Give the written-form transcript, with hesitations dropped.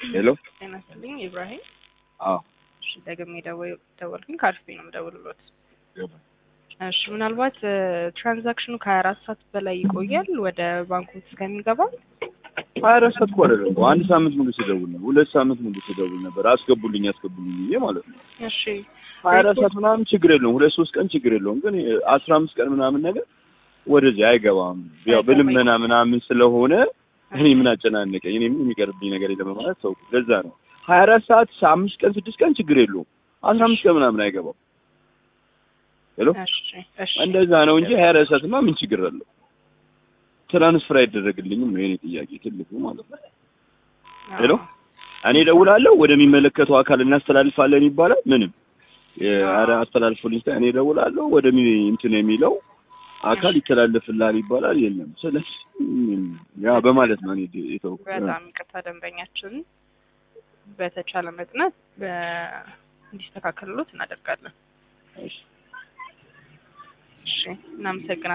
ሄሎ ተናስተልኝ ኢብራሂም አዎ እሺ ደግሜ ደወልኩኝ ካርፌ ነው ደውልሎት እሺ ምናልባት ትራንዛክሽኑ ከ24 ሰዓት በላይ ይቆያል ወደ ባንኩ እስከሚገባ 24 ሰዓት ቆረጠ አንድ ሳምንት ሙሉ ሲደውል ነው ሁለት ሳምንት ሙሉ ሲደውል ነበር አስገቡልኝ ይሄ ማለት ነው እሺ 24 ሰዓት ምናምን ችግር የለውም ሁለት ሶስት ቀን ችግር የለውም ግን 15 ቀን ምናምን ነገር ወደዚህ አይገባም ያው በልመና ምናምን ስለሆነ እኔ ምን አጨናነቀኝ እኔ ምን የሚቀርብኝ ነገር የለም ማለት ሰው ለዛ ነው 24 ሰዓት 5 ቀን 6 ቀን ችግር የለውም 15 ቀን ምናምን አይገባም ሄሎ እሺ እንደዛ ነው እንጂ 24 ሰዓትማ ምን ችግር አለው ትራንስፈር አይደረግልኝም ነው የኔ ጥያቄ ትልቁ ማለት ነው ሄሎ እኔ ደውላለሁ ወደሚመለከተው አካል እናስተላልፋለን ይባላል ምንም አረ አስተላልፉልኝ እኔ ደውላለሁ እንትን የሚለው አካል ይተላለፍልሃል ይባላል የለም ስለዚህ ያ በማለት ነው እኔ የተወኩት በጣም ይቅርታ ደንበኛችን በተቻለ መጥነት እንዲስተካከልሎት እናደርጋለን እሺ እናመሰግናለን